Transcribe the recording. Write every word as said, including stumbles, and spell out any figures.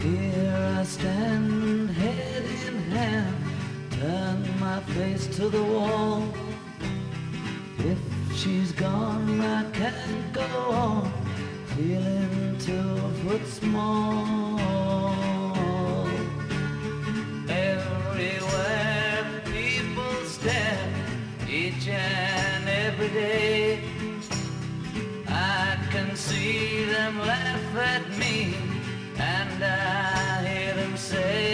Here I stand, head in hand, turn my face to the wall. If she's gone, I can't go on, feeling two foot small. Everywhere people stare, each and every day. I can see them laugh at me, and I hear them say,